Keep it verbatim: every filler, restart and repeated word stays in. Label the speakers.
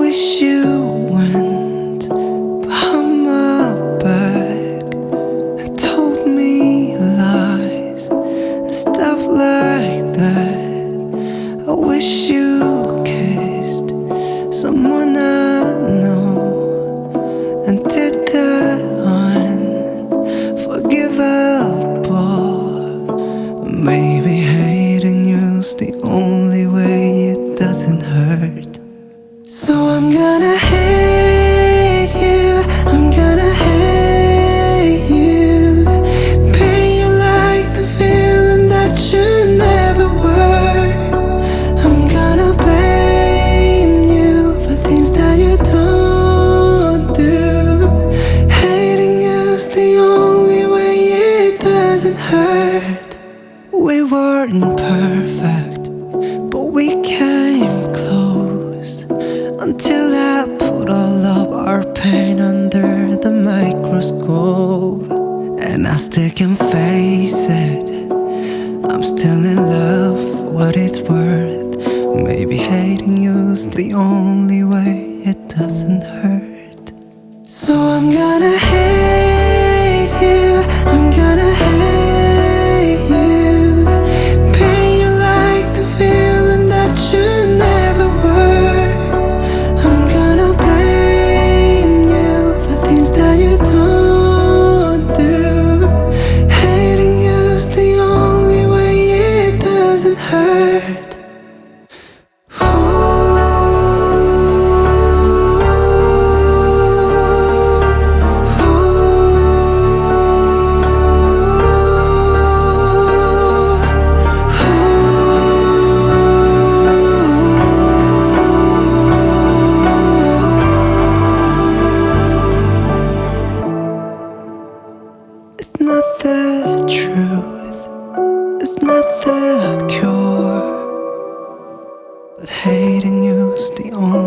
Speaker 1: wish you went behind my back and told me lies and stuff like that. I wish you kissed someone I know and did that unforgivable. Maybe hating you's the only way it doesn't hurt. So I'm gonna hate you, I'm gonna hate you. Paint you like the villain that you never were. I'm gonna blame you for things that you don't do. Hating you's the only way it doesn't hurt. We weren't perfect, but we came close until I put all of our pain under the microscope. And I still can face it, I'm still in love for what it's worth. Maybe hating you's the only way it doesn't hurt. So I'm gonna hate you, I'm gonna hate you. Paint you like the villain that you never were. I'm gonna blame you for things that you don't do. Hating you's the only way it doesn't hurt. It's not the truth, it's not the cure, but hating you's the only